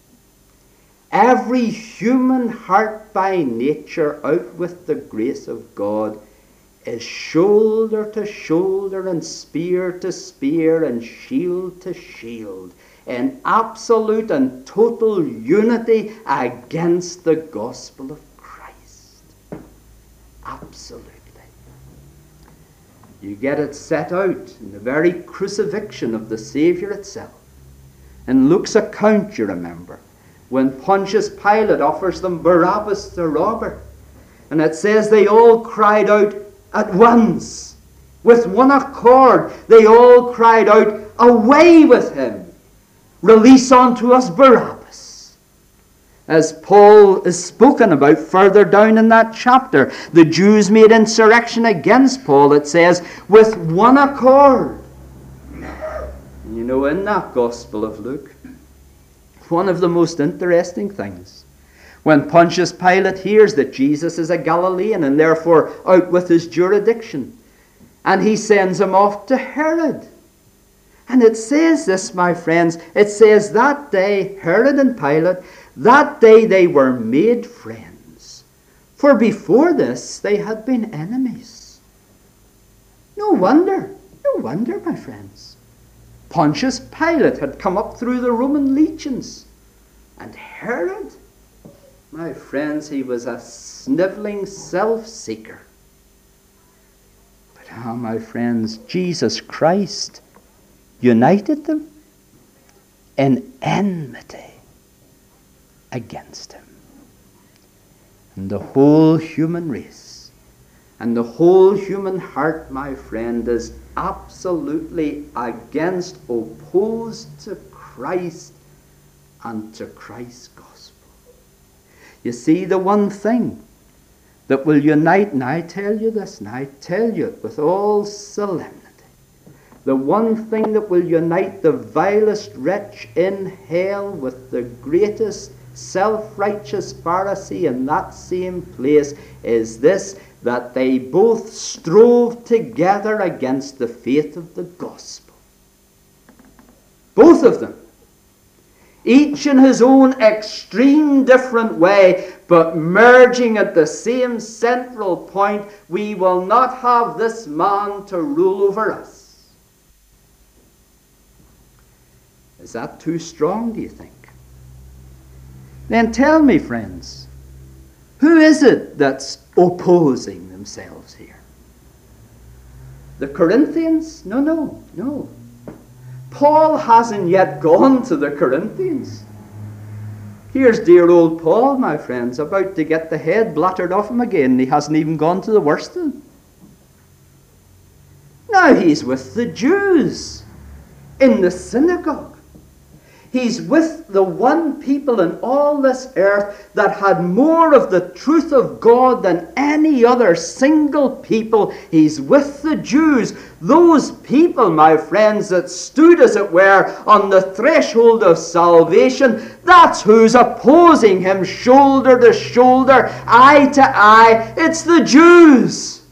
every human heart by nature, out with the grace of God, is shoulder to shoulder and spear to spear and shield to shield, in absolute and total unity against the gospel of Christ. Absolutely. You get it set out in the very crucifixion of the Saviour itself. In Luke's account, you remember, when Pontius Pilate offers them Barabbas the robber, and it says they all cried out at once, with one accord, they all cried out, "Away with him! Release unto us Barabbas." As Paul is spoken about further down in that chapter, the Jews made insurrection against Paul, it says, with one accord. You know, in that Gospel of Luke, one of the most interesting things, when Pontius Pilate hears that Jesus is a Galilean and therefore out with his jurisdiction, and he sends him off to Herod. And it says this, my friends, it says that day, Herod and Pilate, that day they were made friends. For before this they had been enemies. No wonder, no wonder, my friends. Pontius Pilate had come up through the Roman legions. And Herod, my friends, he was a snivelling self-seeker. But ah, my friends, Jesus Christ united them in enmity against him. And the whole human race and the whole human heart, my friend, is absolutely against, opposed to Christ and to Christ's gospel. You see, the one thing that will unite, and I tell you this, and I tell you it with all solemnity, the one thing that will unite the vilest wretch in hell with the greatest self-righteous Pharisee in that same place is this, that they both strove together against the faith of the gospel. Both of them. Each in his own extreme different way, but merging at the same central point. We will not have this man to rule over us. Is that too strong, do you think? Then tell me, friends, who is it that's opposing themselves here? The Corinthians? No, no, no. Paul hasn't yet gone to the Corinthians. Here's dear old Paul, my friends, about to get the head blattered off him again. He hasn't even gone to the Worsted. Now he's with the Jews in the synagogue. He's with the one people in all this earth that had more of the truth of God than any other single people. He's with the Jews. Those people, my friends, that stood, as it were, on the threshold of salvation. That's who's opposing him shoulder to shoulder, eye to eye. It's the Jews.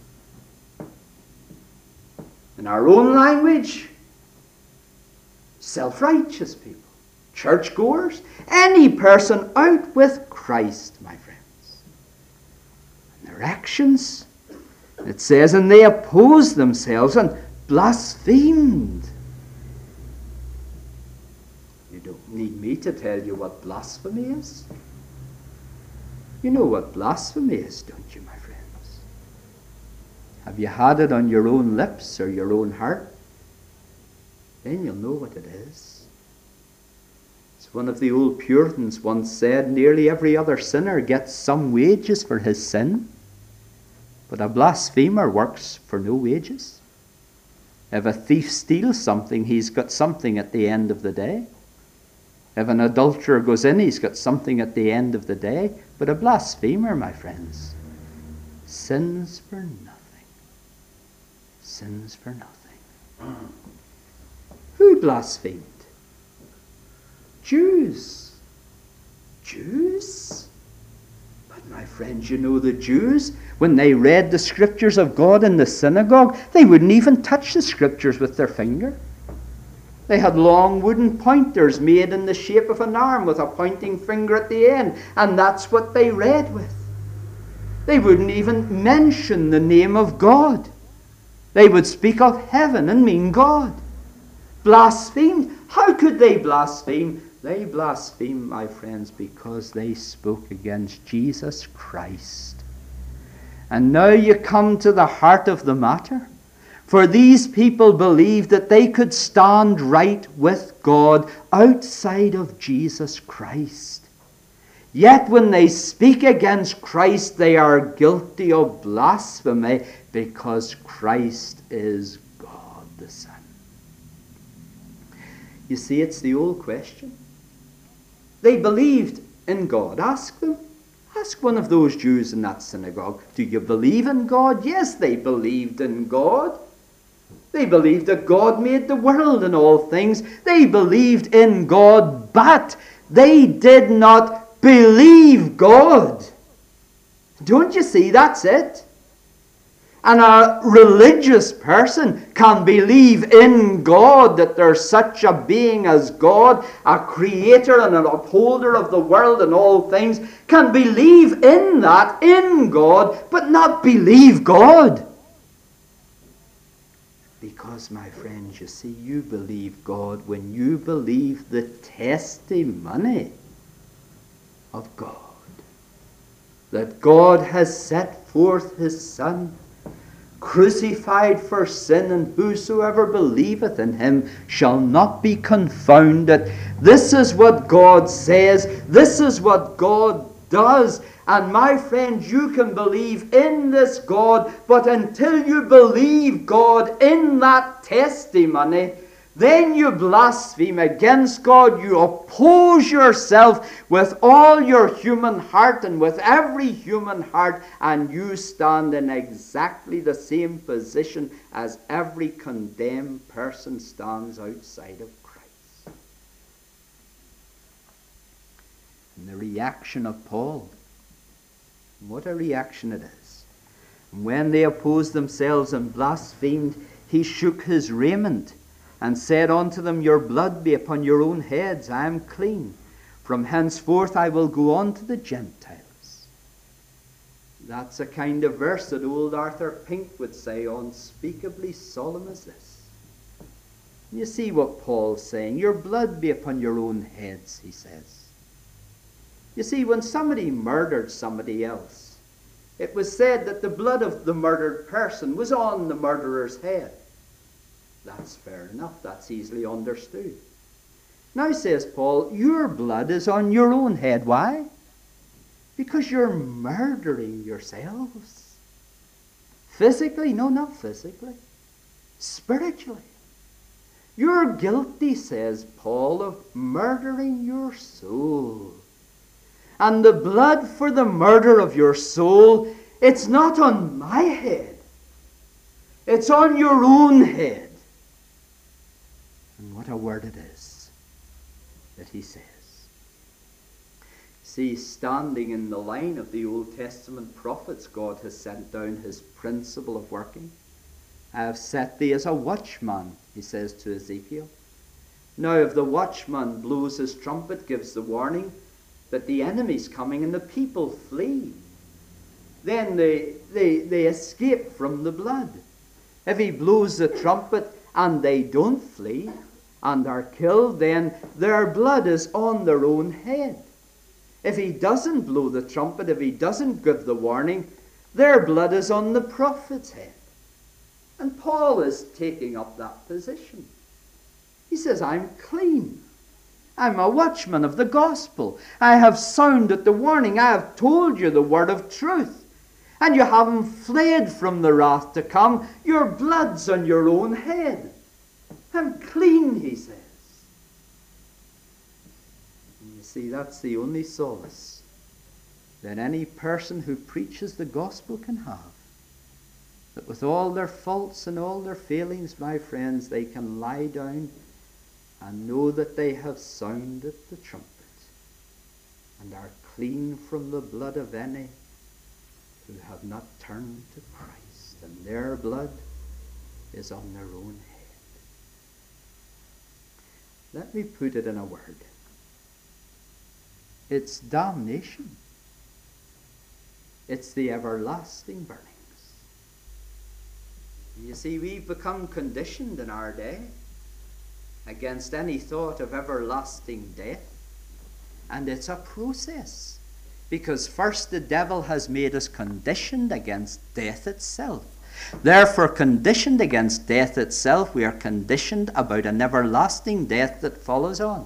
In our own language, self-righteous people. Churchgoers, any person out with Christ, my friends. And their actions, it says, and they opposed themselves and blasphemed. You don't need me to tell you what blasphemy is. You know what blasphemy is, don't you, my friends? Have you had it on your own lips or your own heart? Then you'll know what it is. One of the old Puritans once said, nearly every other sinner gets some wages for his sin, but a blasphemer works for no wages. If a thief steals something, he's got something at the end of the day. If an adulterer goes in, he's got something at the end of the day. But a blasphemer, my friends, sins for nothing. sins for nothing. Who blasphemed? Jews. Jews? But my friends, you know the Jews, when they read the scriptures of God in the synagogue, they wouldn't even touch the scriptures with their finger. They had long wooden pointers made in the shape of an arm with a pointing finger at the end, and that's what they read with. They wouldn't even mention the name of God. They would speak of heaven and mean God. Blasphemed? How could they blaspheme? They blasphemed, my friends, because they spoke against Jesus Christ. And now you come to the heart of the matter. For these people believed that they could stand right with God outside of Jesus Christ. Yet when they speak against Christ, they are guilty of blasphemy because Christ is God the Son. You see, it's the old question. They believed in God. Ask them. Ask one of those Jews in that synagogue, do you believe in God? Yes, they believed in God. They believed that God made the world and all things. They believed in God, but they did not believe God. Don't you see? That's it. And a religious person can believe in God, that there's such a being as God, a creator and an upholder of the world and all things, can believe in that, in God, but not believe God. Because, my friends, you see, you believe God when you believe the testimony of God. That God has set forth his Son, crucified for sin, and whosoever believeth in him shall not be confounded. This is what God says. This is what God does. And my friends, you can believe in this God, but until you believe God in that testimony, then you blaspheme against God. You oppose yourself with all your human heart and with every human heart, and you stand in exactly the same position as every condemned person stands outside of Christ. And the reaction of Paul, what a reaction it is. When they opposed themselves and blasphemed, he shook his raiment and said unto them, your blood be upon your own heads, I am clean. From henceforth I will go on to the Gentiles. That's a kind of verse that old Arthur Pink would say, unspeakably solemn as this. You see what Paul's saying, your blood be upon your own heads, he says. You see, when somebody murdered somebody else, it was said that the blood of the murdered person was on the murderer's head. That's fair enough. That's easily understood. Now, says Paul, your blood is on your own head. Why? Because you're murdering yourselves. Physically? No, not physically. Spiritually. You're guilty, says Paul, of murdering your soul. And the blood for the murder of your soul, it's not on my head. It's on your own head. And what a word it is that he says. See, standing in the line of the Old Testament prophets, God has sent down his principle of working. I have set thee as a watchman, he says to Ezekiel. Now, if the watchman blows his trumpet, gives the warning that the enemy's coming and the people flee, then they, they, they escape from the blood. If he blows the trumpet and they don't flee and are killed, then their blood is on their own head. If he doesn't blow the trumpet, if he doesn't give the warning, their blood is on the prophet's head. And Paul is taking up that position. He says, I'm clean. I'm a watchman of the gospel. I have sounded the warning. I have told you the word of truth. And you haven't fled from the wrath to come. Your blood's on your own head. I'm clean, he says. And you see, that's the only solace that any person who preaches the gospel can have. that with all their faults and all their failings, my friends, they can lie down and know that they have sounded the trumpet and are clean from the blood of any who have not turned to Christ, and their blood is on their own head. Let me put it in a word. It's damnation. It's the everlasting burnings. You see, we've become conditioned in our day against any thought of everlasting death. And it's a process. Because first the devil has made us conditioned against death itself. Therefore, conditioned against death itself, we are conditioned about an everlasting death that follows on.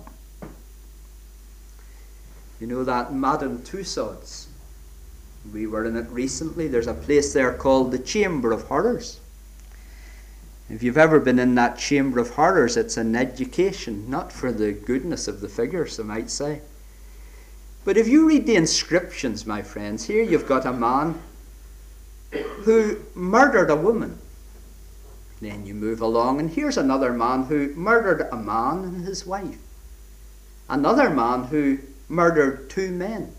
You know that Madame Tussauds? We were in it recently. There's a place there called the Chamber of Horrors. If you've ever been in that Chamber of Horrors, it's an education, not for the goodness of the figures, I might say. But if you read the inscriptions, my friends, here you've got a man who murdered a woman. Then you move along, and here's another man who murdered a man and his wife. Another man who murdered two men.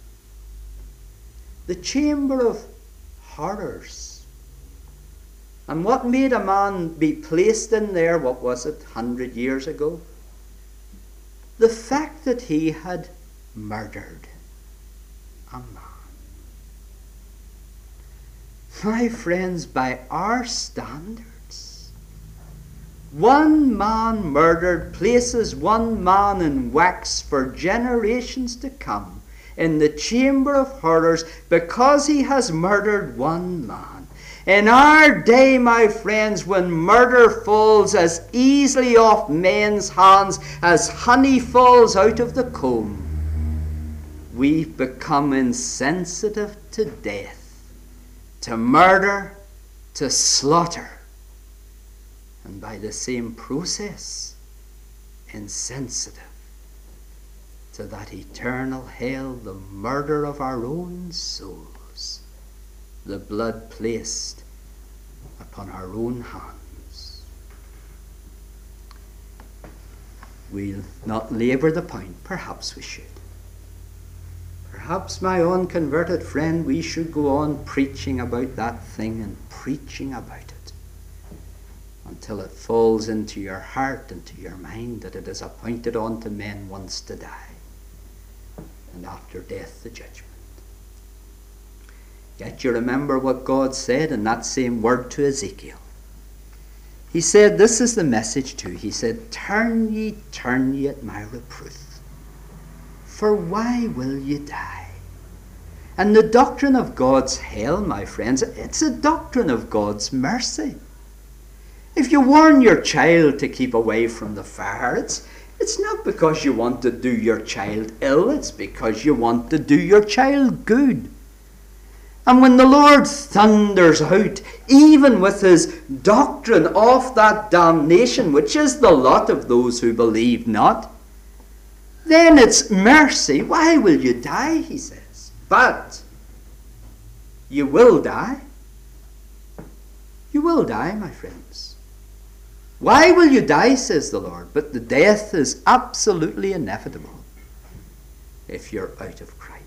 The Chamber of Horrors. And what made a man be placed in there, what was it, one hundred years ago? The fact that he had murdered a man. My friends, by our standards, one man murdered places one man in wax for generations to come in the Chamber of Horrors because he has murdered one man. In our day, my friends, when murder falls as easily off men's hands as honey falls out of the comb, we've become insensitive to death, to murder, to slaughter, and by the same process, insensitive to that eternal hell, the murder of our own souls, the blood placed upon our own hands. We'll not labour the point. Perhaps we should. Perhaps, my unconverted friend, we should go on preaching about that thing and preaching about it until it falls into your heart, into your mind, that it is appointed unto men once to die, and after death the judgment. Yet you remember what God said in that same word to Ezekiel. He said, this is the message too. He said, turn ye, turn ye at my reproof. For why will ye die? And the doctrine of God's hell, my friends, it's a doctrine of God's mercy. If you warn your child to keep away from the fire, it's, it's not because you want to do your child ill, it's because you want to do your child good. And when the Lord thunders out, even with his doctrine of that damnation, which is the lot of those who believe not, then it's mercy. Why will you die, he says. But you will die. You will die, my friends. Why will you die, says the Lord? But the death is absolutely inevitable if you're out of Christ.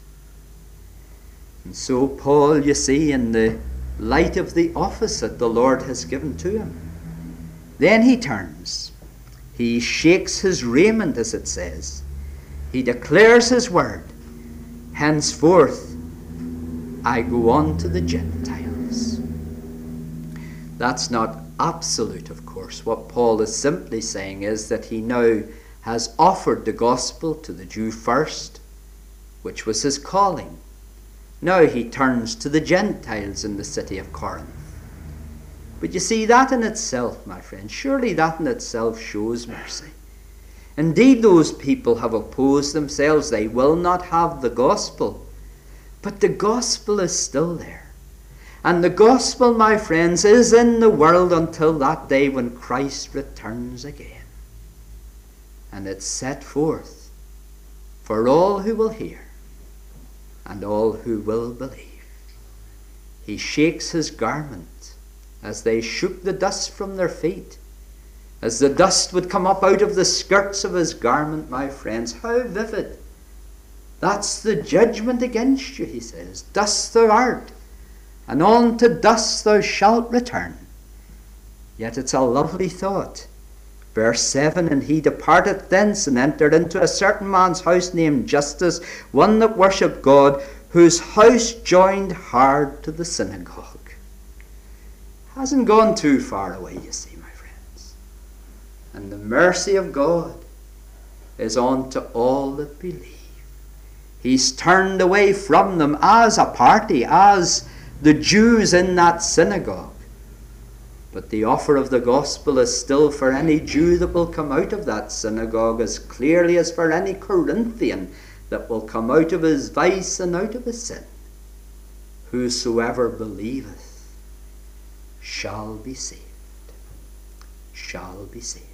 And so Paul, you see, in the light of the office that the Lord has given to him, then he turns. He shakes his raiment, as it says. He declares his word. Henceforth, I go on to the Gentiles. That's not absolute, of course. What Paul is simply saying is that he now has offered the gospel to the Jew first, which was his calling. Now he turns to the Gentiles in the city of Corinth. But you see, that in itself, my friend, surely that in itself shows mercy. Indeed, those people have opposed themselves. They will not have the gospel. But the gospel is still there. And the gospel, my friends, is in the world until that day when Christ returns again. And it's set forth for all who will hear and all who will believe. He shakes his garment as they shook the dust from their feet. As the dust would come up out of the skirts of his garment, my friends, how vivid. That's the judgment against you, he says. Dust thou art, and on to dust thou shalt return. Yet it's a lovely thought. Verse seven, and he departed thence and entered into a certain man's house named Justus, one that worshipped God, whose house joined hard to the synagogue. Hasn't gone too far away, you see, my friends. And the mercy of God is on to all that believe. He's turned away from them as a party, as the Jews in that synagogue. But the offer of the gospel is still for any Jew that will come out of that synagogue, as clearly as for any Corinthian that will come out of his vice and out of his sin. Whosoever believeth shall be saved. Shall be saved.